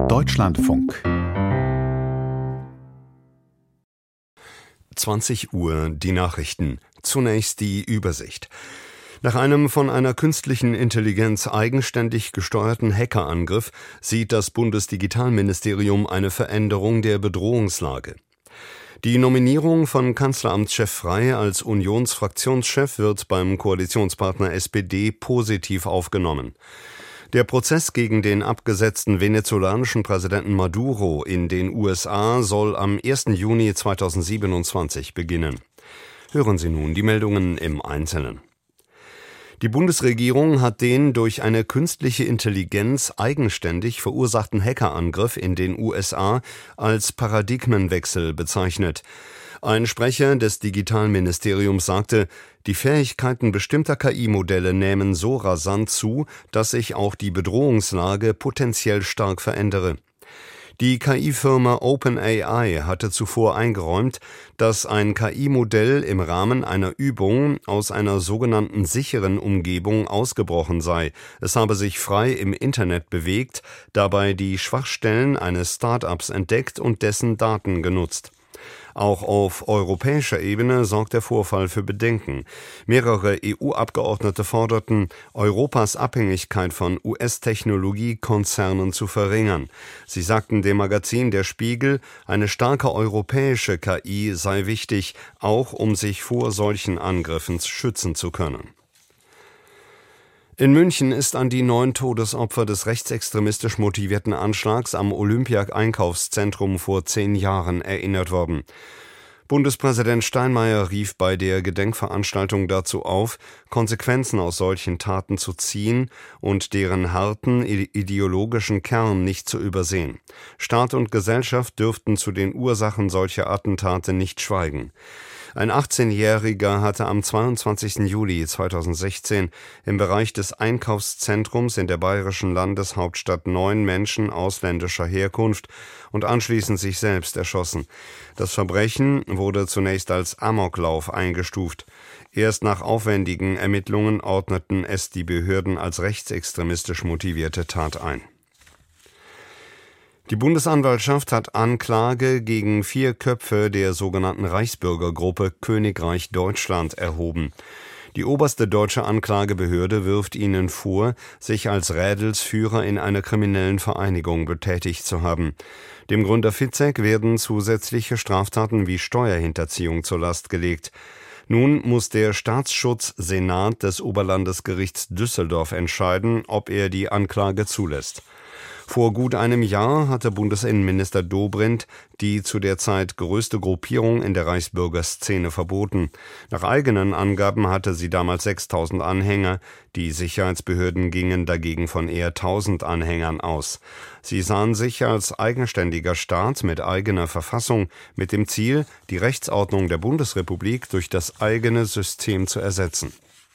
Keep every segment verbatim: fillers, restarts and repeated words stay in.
Deutschlandfunk. zwanzig Uhr, die Nachrichten. Zunächst die Übersicht. Nach einem von einer künstlichen Intelligenz eigenständig gesteuerten Hackerangriff sieht das Bundesdigitalministerium eine Veränderung der Bedrohungslage. Die Nominierung von Kanzleramtschef Frey als Unionsfraktionschef wird beim Koalitionspartner S P D positiv aufgenommen. Der Prozess gegen den abgesetzten venezolanischen Präsidenten Maduro in den U S A soll am ersten Juni zweitausendsiebenundzwanzig beginnen. Hören Sie nun die Meldungen im Einzelnen. Die Bundesregierung hat den durch eine künstliche Intelligenz eigenständig verursachten Hackerangriff in den U S A als Paradigmenwechsel bezeichnet. Ein Sprecher des Digitalministeriums sagte, die Fähigkeiten bestimmter K I-Modelle nehmen so rasant zu, dass sich auch die Bedrohungslage potenziell stark verändere. Die K I-Firma OpenAI hatte zuvor eingeräumt, dass ein K I-Modell im Rahmen einer Übung aus einer sogenannten sicheren Umgebung ausgebrochen sei. Es habe sich frei im Internet bewegt, dabei die Schwachstellen eines Start-ups entdeckt und dessen Daten genutzt. Auch auf europäischer Ebene sorgt der Vorfall für Bedenken. Mehrere E U-Abgeordnete forderten, Europas Abhängigkeit von U S-Technologiekonzernen zu verringern. Sie sagten dem Magazin Der Spiegel, eine starke europäische K I sei wichtig, auch um sich vor solchen Angriffen schützen zu können. In München ist an die neun Todesopfer des rechtsextremistisch motivierten Anschlags am Olympia-Einkaufszentrum vor zehn Jahren erinnert worden. Bundespräsident Steinmeier rief bei der Gedenkveranstaltung dazu auf, Konsequenzen aus solchen Taten zu ziehen und deren harten ideologischen Kern nicht zu übersehen. Staat und Gesellschaft dürften zu den Ursachen solcher Attentate nicht schweigen. Ein achtzehnjähriger hatte am zweiundzwanzigsten Juli zweitausendsechzehn im Bereich des Einkaufszentrums in der bayerischen Landeshauptstadt neun Menschen ausländischer Herkunft und anschließend sich selbst erschossen. Das Verbrechen wurde zunächst als Amoklauf eingestuft. Erst nach aufwendigen Ermittlungen ordneten es die Behörden als rechtsextremistisch motivierte Tat ein. Die Bundesanwaltschaft hat Anklage gegen vier Köpfe der sogenannten Reichsbürgergruppe Königreich Deutschland erhoben. Die oberste deutsche Anklagebehörde wirft ihnen vor, sich als Rädelsführer in einer kriminellen Vereinigung betätigt zu haben. Dem Gründer Fitzek werden zusätzliche Straftaten wie Steuerhinterziehung zur Last gelegt. Nun muss der Staatsschutzsenat des Oberlandesgerichts Düsseldorf entscheiden, ob er die Anklage zulässt. Vor gut einem Jahr hatte Bundesinnenminister Dobrindt die zu der Zeit größte Gruppierung in der Reichsbürgerszene verboten. Nach eigenen Angaben hatte sie damals sechstausend Anhänger, die Sicherheitsbehörden gingen dagegen von eher tausend Anhängern aus. Sie sahen sich als eigenständiger Staat mit eigener Verfassung, mit dem Ziel, die Rechtsordnung der Bundesrepublik durch das eigene System zu ersetzen.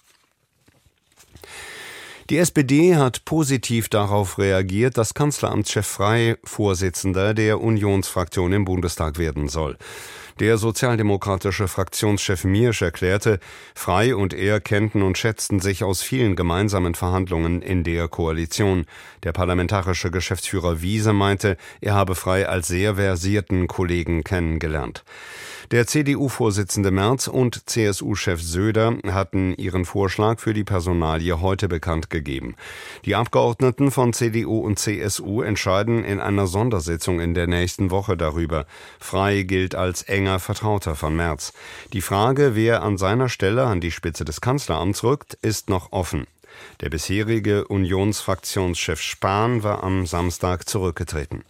Die S P D hat positiv darauf reagiert, dass Kanzleramtschef Frey Vorsitzender der Unionsfraktion im Bundestag werden soll. Der sozialdemokratische Fraktionschef Miersch erklärte, Frey und er kennten und schätzten sich aus vielen gemeinsamen Verhandlungen in der Koalition. Der parlamentarische Geschäftsführer Wiese meinte, er habe Frey als sehr versierten Kollegen kennengelernt. Der C D U-Vorsitzende Merz und C S U-Chef Söder hatten ihren Vorschlag für die Personalie heute bekannt gegeben. Die Abgeordneten von C D U und C S U entscheiden in einer Sondersitzung in der nächsten Woche darüber. Frey gilt als enger Vertrauter von Merz. Die Frage, wer an seiner Stelle an die Spitze des Kanzleramts rückt, ist noch offen. Der bisherige Unionsfraktionschef Spahn war am Samstag zurückgetreten.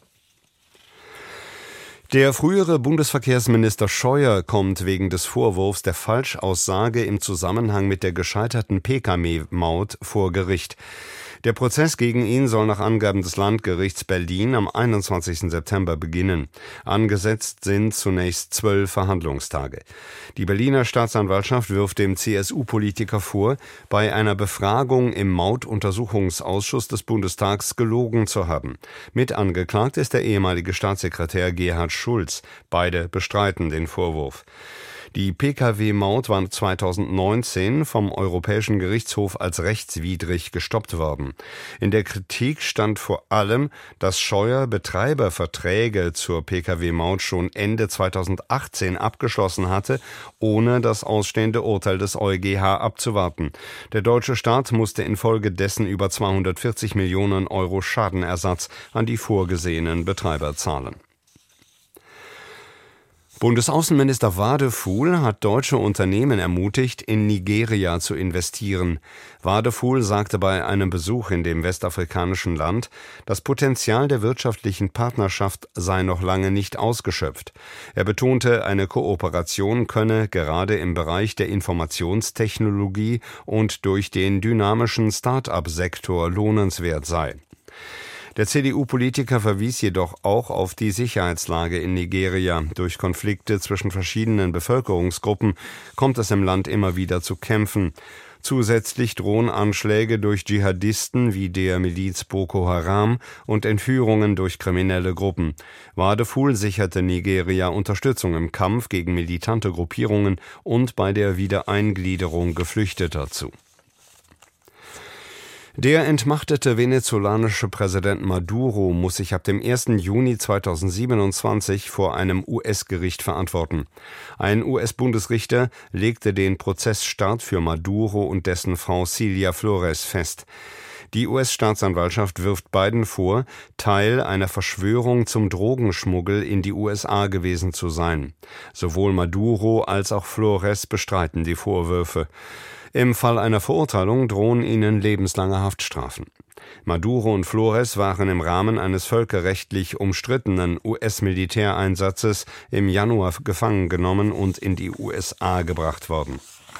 Der frühere Bundesverkehrsminister Scheuer kommt wegen des Vorwurfs der Falschaussage im Zusammenhang mit der gescheiterten Pkw-Maut vor Gericht. Der Prozess gegen ihn soll nach Angaben des Landgerichts Berlin am einundzwanzigsten September beginnen. Angesetzt sind zunächst zwölf Verhandlungstage. Die Berliner Staatsanwaltschaft wirft dem C S U-Politiker vor, bei einer Befragung im Mautuntersuchungsausschuss des Bundestags gelogen zu haben. Mit angeklagt ist der ehemalige Staatssekretär Gerhard Schulz. Beide bestreiten den Vorwurf. Die P K W-Maut war zweitausendneunzehn vom Europäischen Gerichtshof als rechtswidrig gestoppt worden. In der Kritik stand vor allem, dass Scheuer Betreiberverträge zur P K W-Maut schon Ende zweitausendachtzehn abgeschlossen hatte, ohne das ausstehende Urteil des EuGH abzuwarten. Der deutsche Staat musste infolgedessen über zweihundertvierzig Millionen Euro Schadenersatz an die vorgesehenen Betreiber zahlen. Bundesaußenminister Wadefuhl hat deutsche Unternehmen ermutigt, in Nigeria zu investieren. Wadefuhl sagte bei einem Besuch in dem westafrikanischen Land, das Potenzial der wirtschaftlichen Partnerschaft sei noch lange nicht ausgeschöpft. Er betonte, eine Kooperation könne gerade im Bereich der Informationstechnologie und durch den dynamischen Start-up-Sektor lohnenswert sein. Der C D U-Politiker verwies jedoch auch auf die Sicherheitslage in Nigeria. Durch Konflikte zwischen verschiedenen Bevölkerungsgruppen kommt es im Land immer wieder zu Kämpfen. Zusätzlich drohen Anschläge durch Dschihadisten wie der Miliz Boko Haram und Entführungen durch kriminelle Gruppen. Wadefuhl sicherte Nigeria Unterstützung im Kampf gegen militante Gruppierungen und bei der Wiedereingliederung Geflüchteter zu. Der entmachtete venezolanische Präsident Maduro muss sich ab dem ersten Juni zweitausendsiebenundzwanzig vor einem U S-Gericht verantworten. Ein U S-Bundesrichter legte den Prozessstart für Maduro und dessen Frau Cilia Flores fest. Die U S-Staatsanwaltschaft wirft beiden vor, Teil einer Verschwörung zum Drogenschmuggel in die U S A gewesen zu sein. Sowohl Maduro als auch Flores bestreiten die Vorwürfe. Im Fall einer Verurteilung drohen ihnen lebenslange Haftstrafen. Maduro und Flores waren im Rahmen eines völkerrechtlich umstrittenen U S-Militäreinsatzes im Januar gefangen genommen und in die U S A gebracht worden.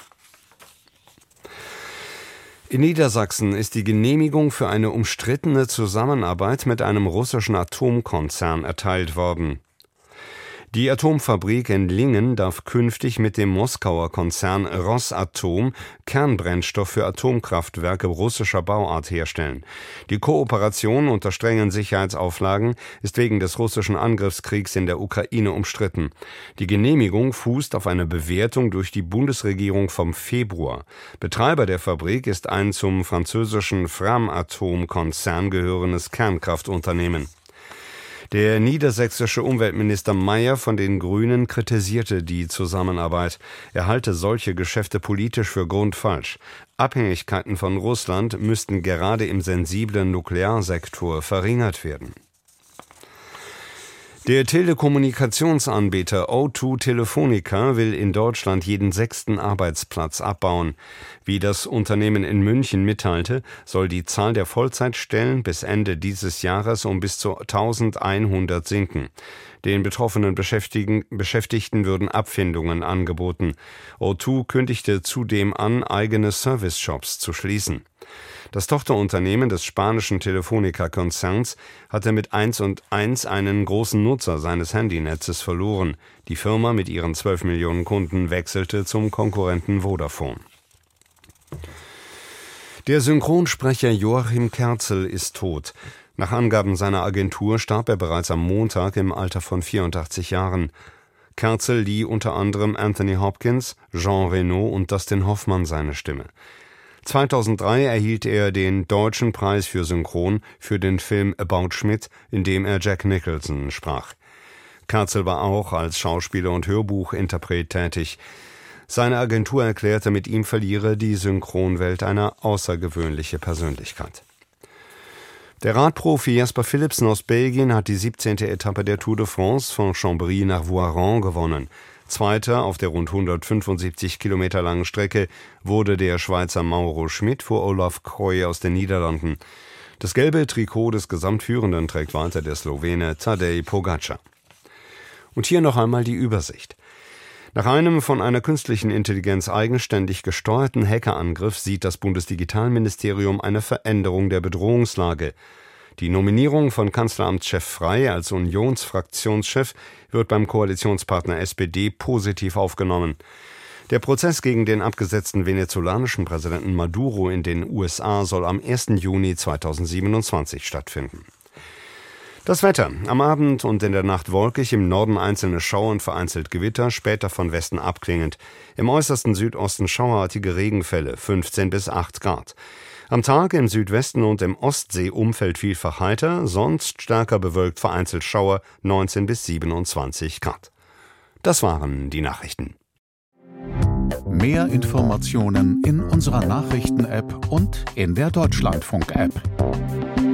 In Niedersachsen ist die Genehmigung für eine umstrittene Zusammenarbeit mit einem russischen Atomkonzern erteilt worden. Die Atomfabrik in Lingen darf künftig mit dem Moskauer Konzern Rosatom Kernbrennstoff für Atomkraftwerke russischer Bauart herstellen. Die Kooperation unter strengen Sicherheitsauflagen ist wegen des russischen Angriffskriegs in der Ukraine umstritten. Die Genehmigung fußt auf eine Bewertung durch die Bundesregierung vom Februar. Betreiber der Fabrik ist ein zum französischen Framatome-Konzern gehörendes Kernkraftunternehmen. Der niedersächsische Umweltminister Mayer von den Grünen kritisierte die Zusammenarbeit. Er halte solche Geschäfte politisch für grundfalsch. Abhängigkeiten von Russland müssten gerade im sensiblen Nuklearsektor verringert werden. Der Telekommunikationsanbieter O zwei Telefonica will in Deutschland jeden sechsten Arbeitsplatz abbauen. Wie das Unternehmen in München mitteilte, soll die Zahl der Vollzeitstellen bis Ende dieses Jahres um bis zu eintausendeinhundert sinken. Den betroffenen Beschäftigten, Beschäftigten würden Abfindungen angeboten. O zwei kündigte zudem an, eigene Service-Shops zu schließen. Das Tochterunternehmen des spanischen Telefonica-Konzerns hatte mit eins und eins einen großen Nutzer seines Handynetzes verloren. Die Firma mit ihren zwölf Millionen Kunden wechselte zum Konkurrenten Vodafone. Der Synchronsprecher Joachim Kerzel ist tot. Nach Angaben seiner Agentur starb er bereits am Montag im Alter von vierundachtzig Jahren. Kerzel lieh unter anderem Anthony Hopkins, Jean Reno und Dustin Hoffmann seine Stimme. zweitausenddrei erhielt er den Deutschen Preis für Synchron für den Film About Schmidt, in dem er Jack Nicholson sprach. Kerzel war auch als Schauspieler und Hörbuchinterpret tätig. Seine Agentur erklärte, mit ihm verliere die Synchronwelt eine außergewöhnliche Persönlichkeit. Der Radprofi Jasper Philipsen aus Belgien hat die siebzehnte Etappe der Tour de France von Chambry nach Voiron gewonnen. Zweiter auf der rund hundertfünfundsiebzig Kilometer langen Strecke wurde der Schweizer Mauro Schmid vor Olaf Koy aus den Niederlanden. Das gelbe Trikot des Gesamtführenden trägt weiter der Slowene Tadej Pogačar. Und hier noch einmal die Übersicht. Nach einem von einer künstlichen Intelligenz eigenständig gesteuerten Hackerangriff sieht das Bundesdigitalministerium eine Veränderung der Bedrohungslage. Die Nominierung von Kanzleramtschef Frey als Unionsfraktionschef wird beim Koalitionspartner S P D positiv aufgenommen. Der Prozess gegen den abgesetzten venezolanischen Präsidenten Maduro in den U S A soll am ersten Juni zweitausendsiebenundzwanzig stattfinden. Das Wetter. Am Abend und in der Nacht wolkig, im Norden einzelne Schauer und vereinzelt Gewitter, später von Westen abklingend. Im äußersten Südosten schauerartige Regenfälle, fünfzehn bis acht Grad. Am Tag im Südwesten und im Ostseeumfeld vielfach heiter, sonst stärker bewölkt, vereinzelt Schauer, neunzehn bis siebenundzwanzig Grad. Das waren die Nachrichten. Mehr Informationen in unserer Nachrichten-App und in der Deutschlandfunk-App.